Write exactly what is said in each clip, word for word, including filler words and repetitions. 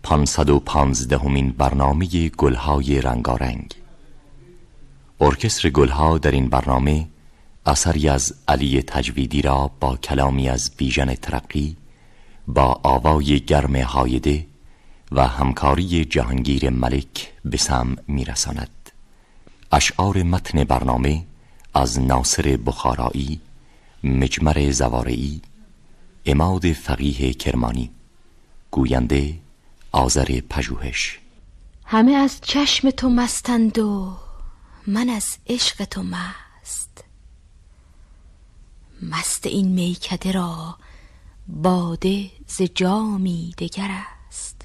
پانصد و پانزدهمین برنامه گلهای رنگارنگ. ارکستر گلها در این برنامه اثری از علی تجویدی را با کلامی از بیژن ترقی، با آوای گرم هایده و همکاری جهانگیر ملک به سمع میرساند. اشعار متن برنامه از ناصر بخارایی، مجمر زوارعی، عماد فقیه کرمانی. گوینده آذر پژوهش. همه از چشم تو مستند و من از عشق تو مست. مست این میکده را باده ز جامی دگر است.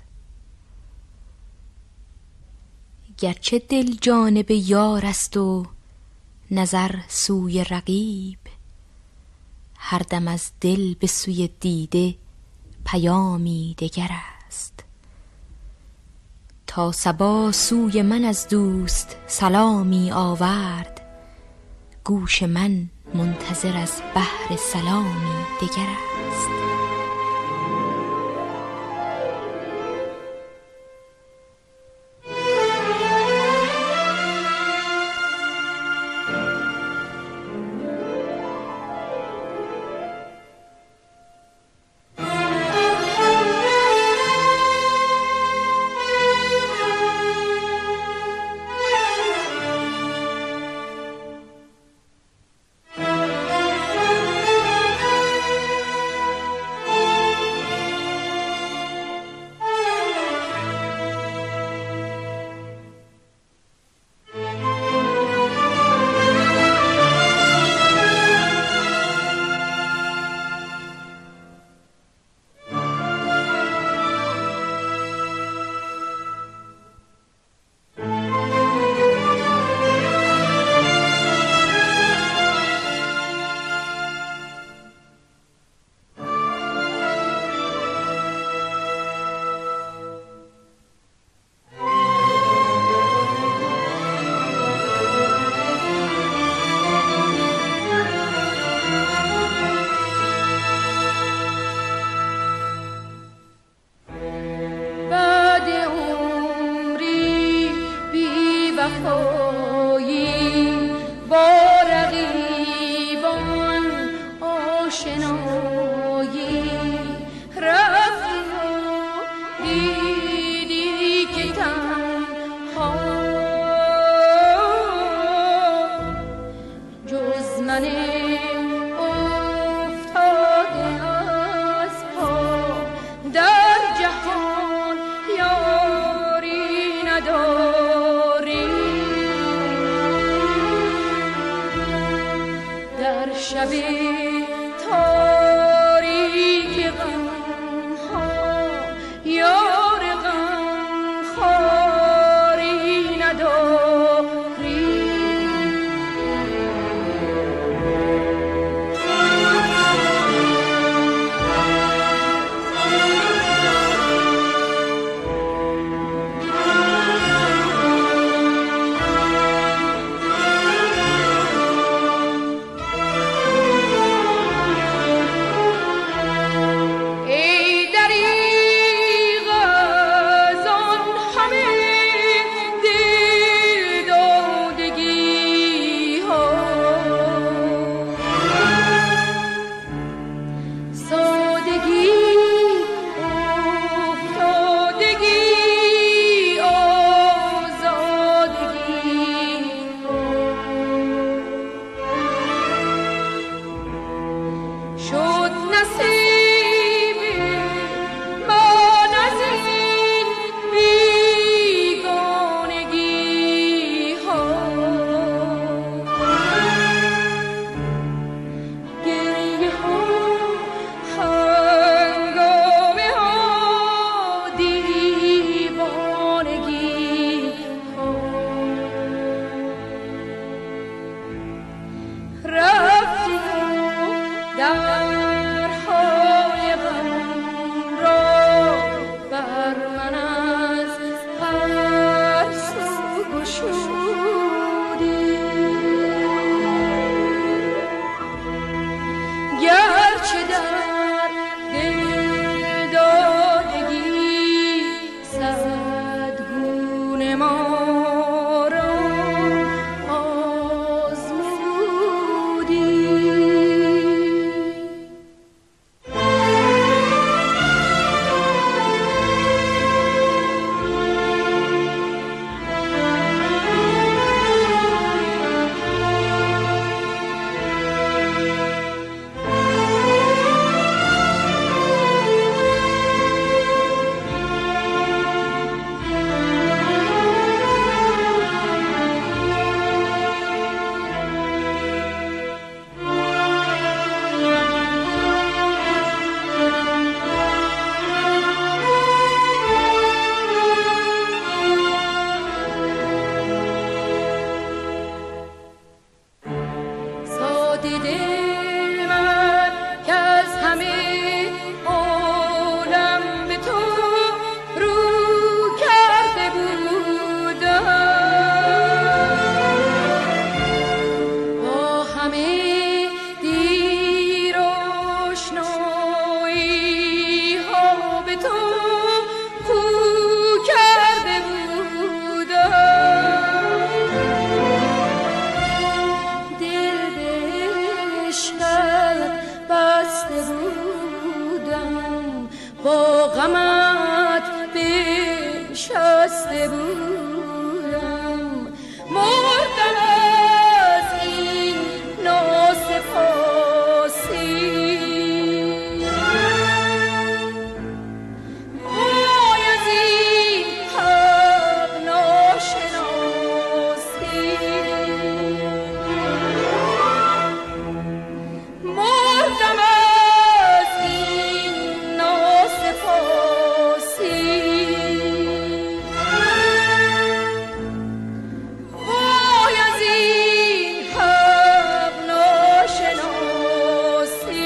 گرچه دل جانب یار است و نظر سوی رقیب، هر دم از دل به سوی دیده پیامی دگر است. تا صبا سوی من از دوست سلامی آورد، گوش من منتظر از بحر سلامی دگر است. نشسته بودم، مردم از این ناسپاسی. وای از این حق ناشناسی، مردم از این ناسپاسی. وای از این حق ناشناسی.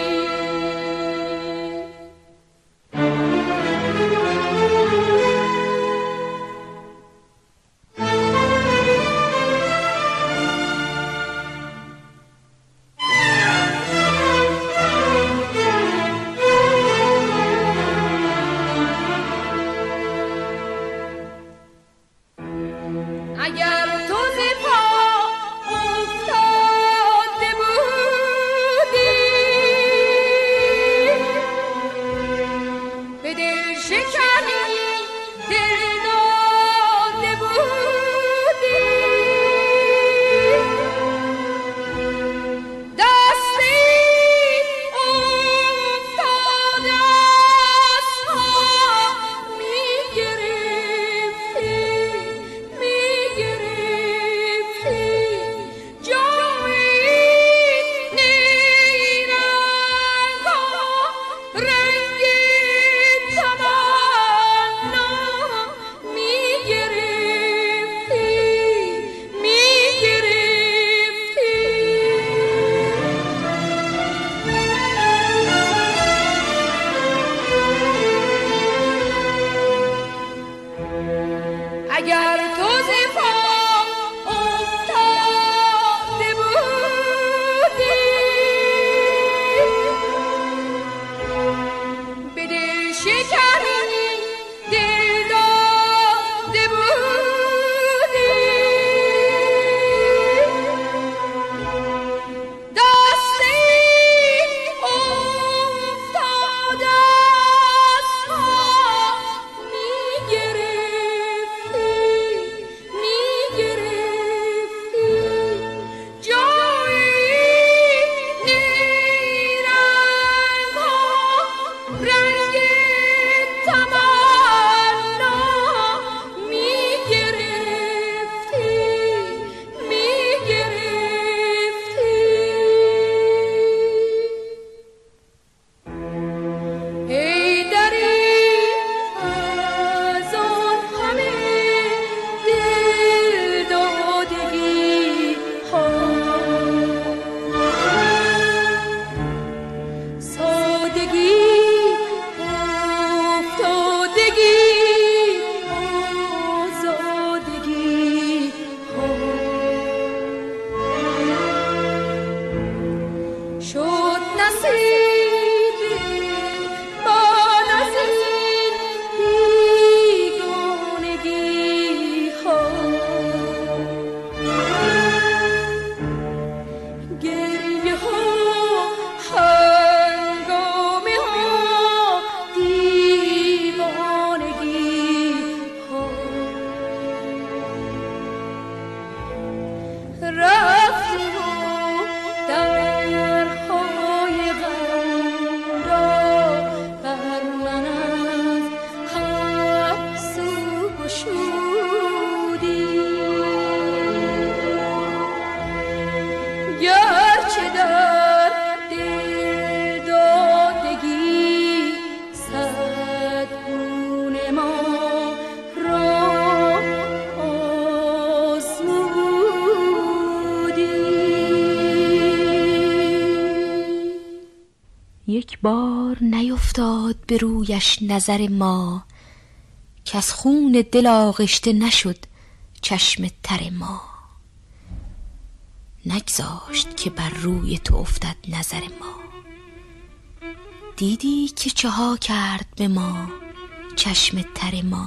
اگر تو ز پا افتاده بودی، به دل شکنی دل داده بودی، دستی افتاده از پا می‌گرفتی، می‌گرفتی جای نیرنگا، رنگ تمنا می‌گرفتی، می‌گرفتی. اگر تو ز پا افتاده بودی، به دل شکنی دل داده بودی، دستی افتاده از پا می‌گرفتی، می‌گرفتی جای نیرنگا، رنگ تمنا می‌گرفتی، می‌گرفتی. ای دری از آن همه دل دادگی ها، سادگی افتادگی آزادگی ها، شد نصیب من از این بیگانگی ها، گریه ها، هنگامه ها، دیوانگی ها. رفتی و درهای غم را بر من از هر سو گشودی، گرچه در دل دادگی صد گونه ما را آزمودی. یک بار نیفتاد به رویش نظر ما، که از خون دل آغشته نشد چشم تر ما. نگذاشت که بر روی تو افتد نظر ما، دیدی که چه ها کرد به ما چشم تر ما.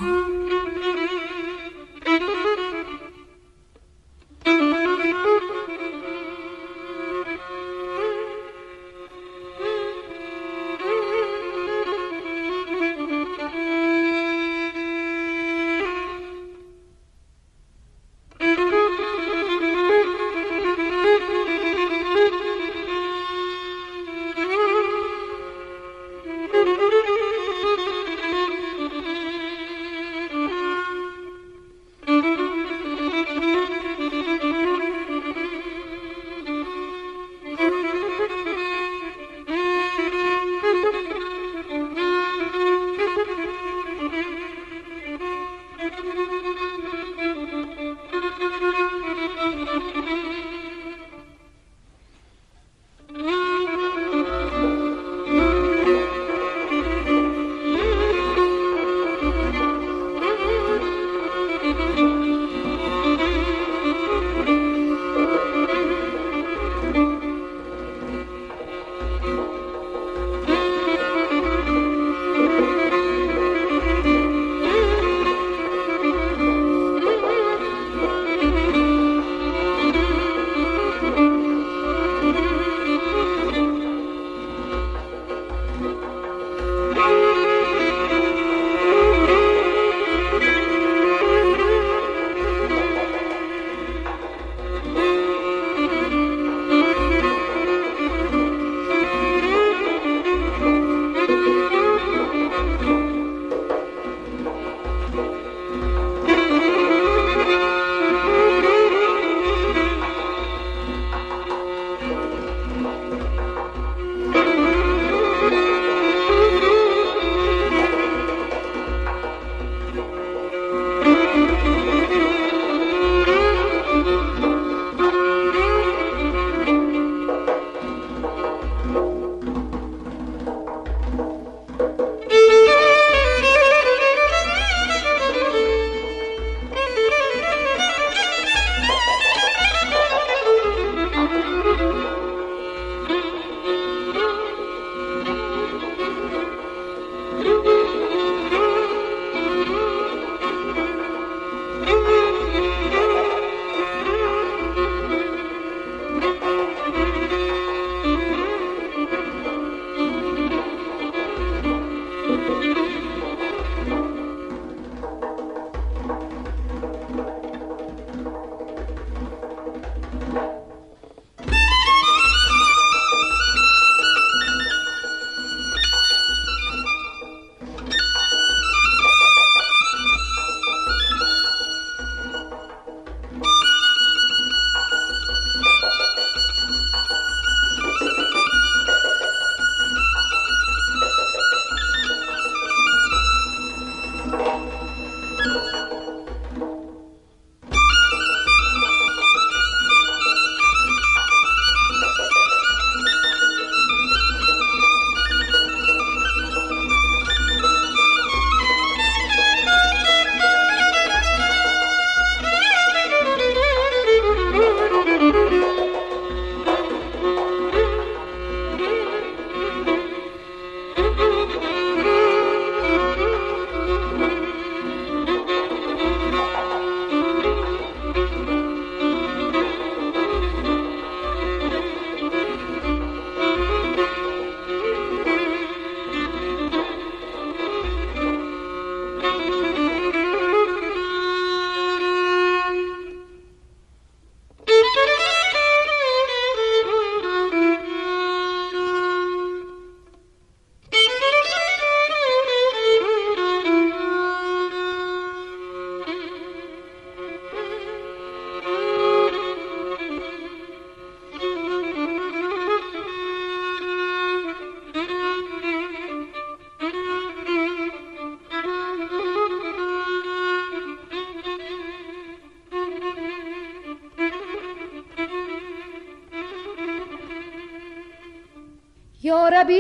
یا ربی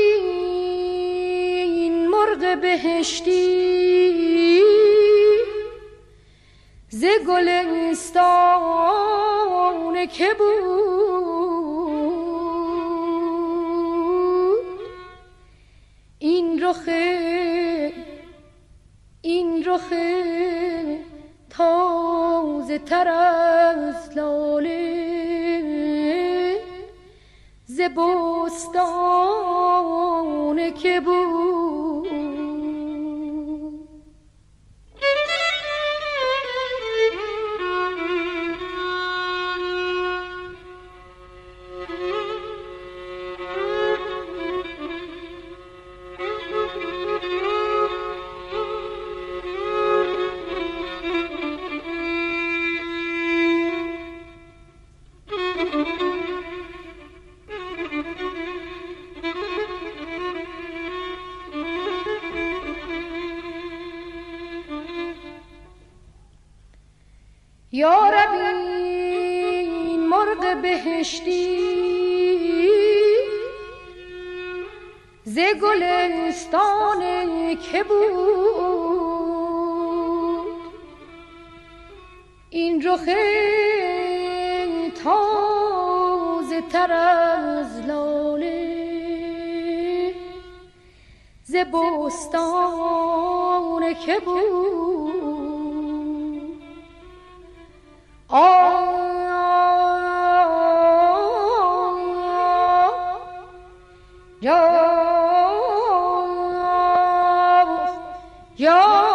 این مرغ بهشتی ز گلستان که بود، این رخ این رخ تازه تر از لاله ز بستان که بود. یا ربی این مرغ بهشتی ز گلستان که بود، این رخ تازه تر از لاله ز بستان که بود. آه یا یا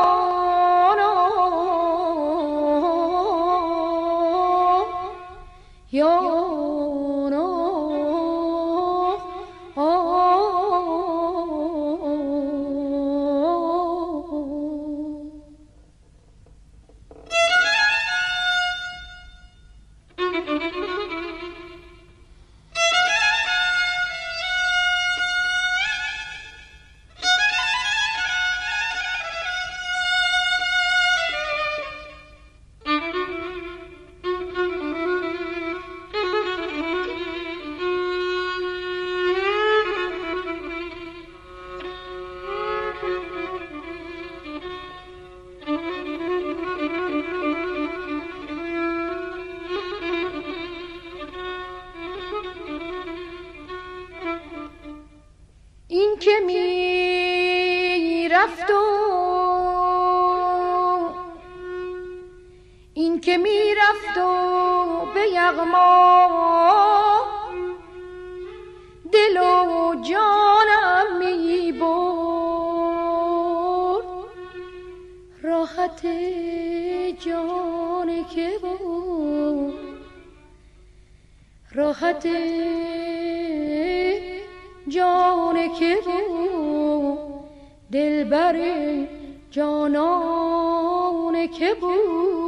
این که می رفت و این که می رفت و به یغما دل و جانم می برد، راحت جان که بود، راحت جان که بود، دلبر جانان که بود.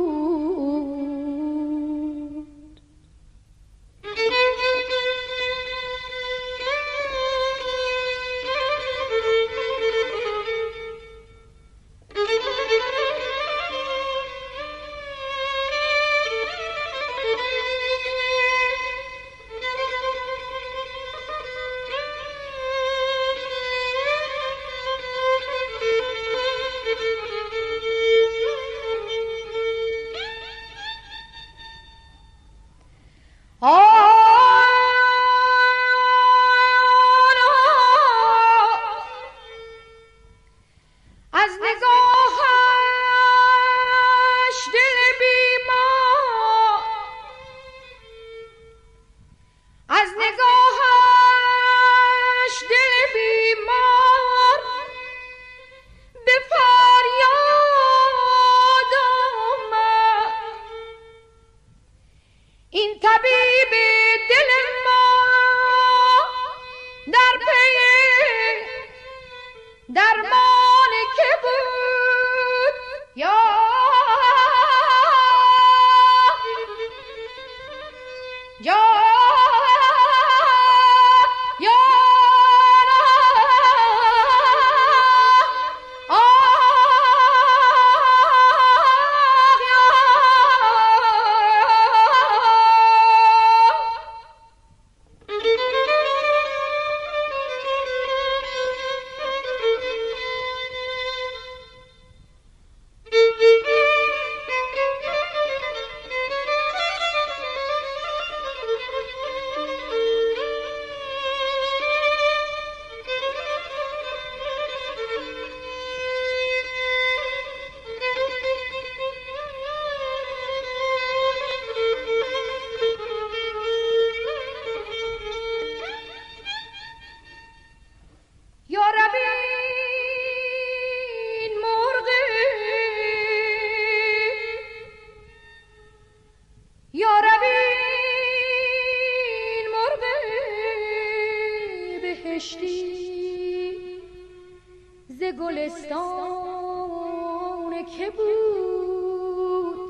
که بود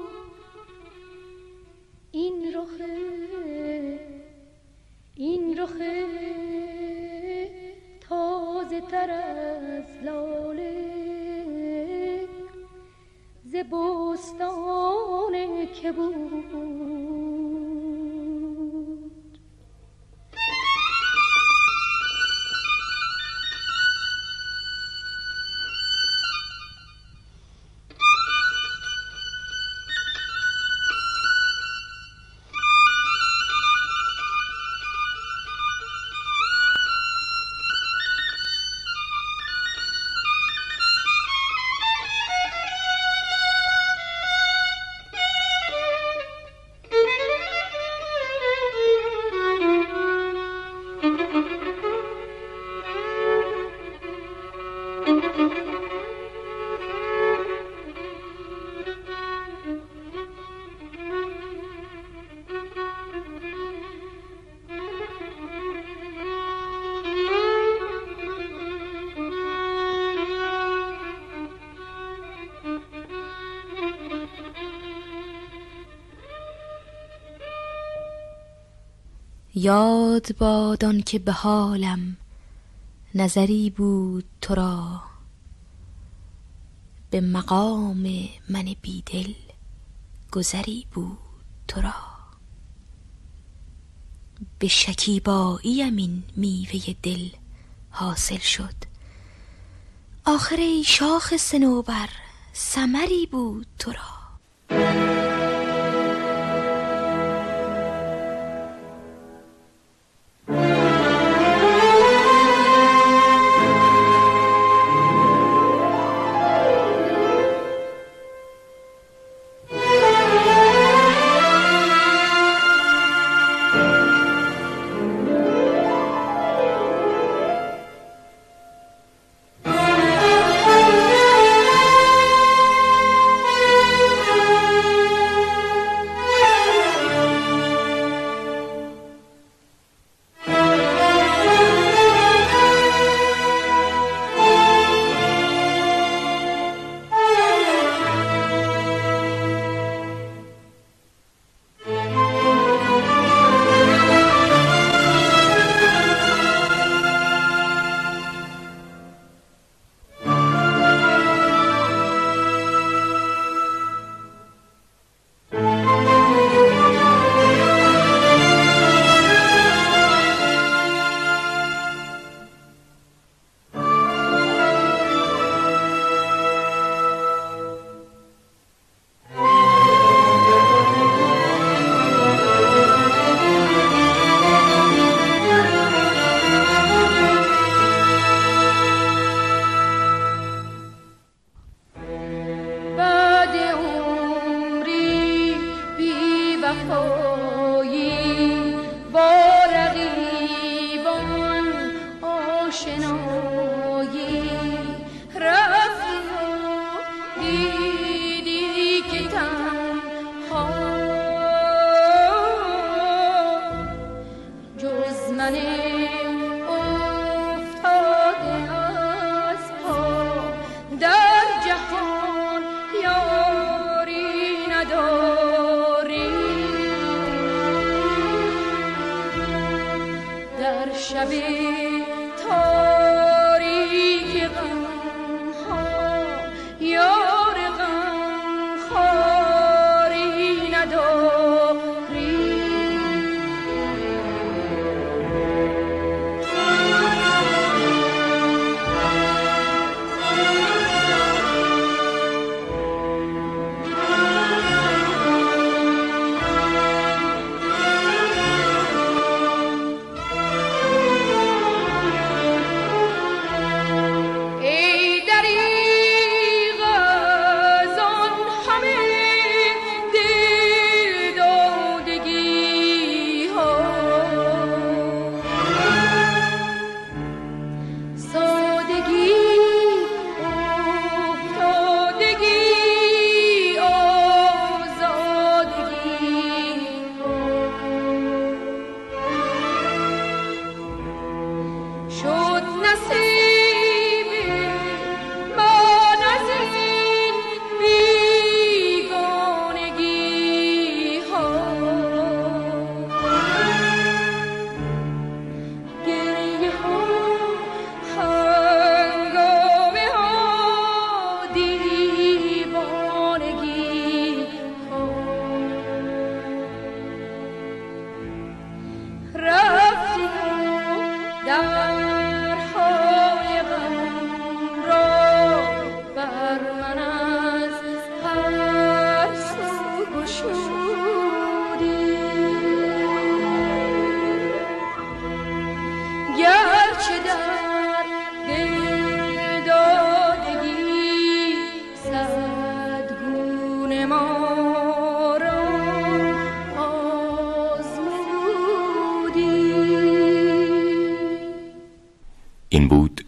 این رخ این رخ تازه تر از لاله ز بستان که بود. یاد باد آن که به حالم نظری بود تو را، به مقام من بیدل گذری بود تو را. به شکیباییم این میوه دل حاصل شد، آخر ای شاخ صنوبر ثمری بود تو را.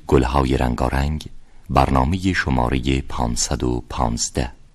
گلهای رنگارنگ، برنامه شماره پانصد و پانزده.